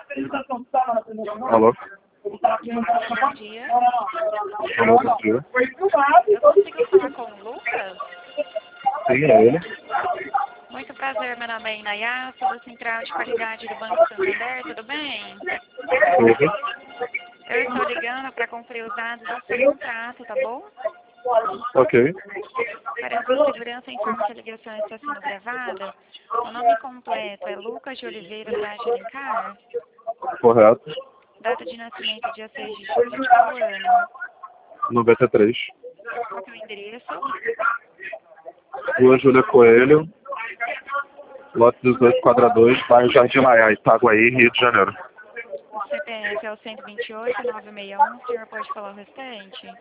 Alô? Bom dia. Alô, bom dia. Eu consigo falar com o Lucas? Sim, é ele. Muito prazer, meu nome é Inayá, sou da Central de Qualidade do Banco Santander, tudo bem? Tudo. Eu estou ligando para conferir os dados do seu contrato, tá bom? Ok. Para sua segurança, informo que a ligação está sendo gravada. O nome completo é Lucas de Oliveira Braz de Alencar. Correto. Data de nascimento, dia 6 de julho de qual ano? 93. Qual que é o endereço? Rua Júlia Coelho. Lote 18, quadra 2, bairro Jardim Maiá, Itaguaí, Rio de Janeiro. O CPF é o 128-961. O senhor pode falar o restante?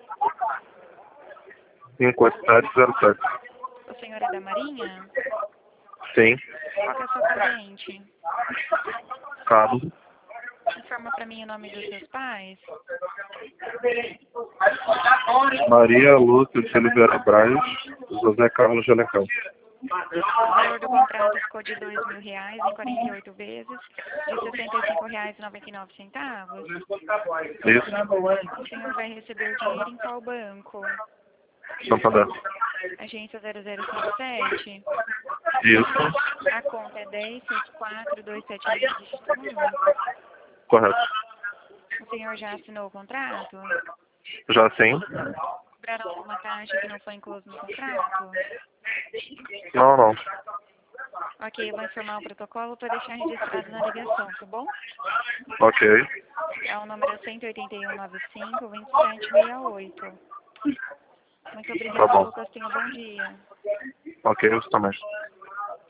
5707. O senhor é da Marinha? Sim. Qual que é a sua corrente? Cabo. Informa para mim o nome dos seus pais. Maria Lúcia de Oliveira Braz. José Carlos de Alencar. O valor do contrato ficou de R$ 2.000 em 48 vezes, de R$ 65,99. Isso. O senhor vai receber o dinheiro em qual banco? Santander. Agência 0057. Isso. A conta é 1064-271, dígito 1. Correto. O senhor já assinou o contrato? Já sim? Cobraram alguma taxa que não foi incluso no contrato? Não, não. Ok, eu vou informar o protocolo para deixar registrado na ligação, tá bom? Ok. É o número 18195-2768. Muito Tá obrigada, bom. Lucas. Tenha um bom dia. Ok, isso também.